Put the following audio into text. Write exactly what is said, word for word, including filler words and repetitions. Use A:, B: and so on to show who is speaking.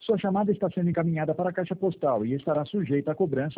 A: Sua chamada está sendo encaminhada para a caixa postal e estará sujeita a cobrança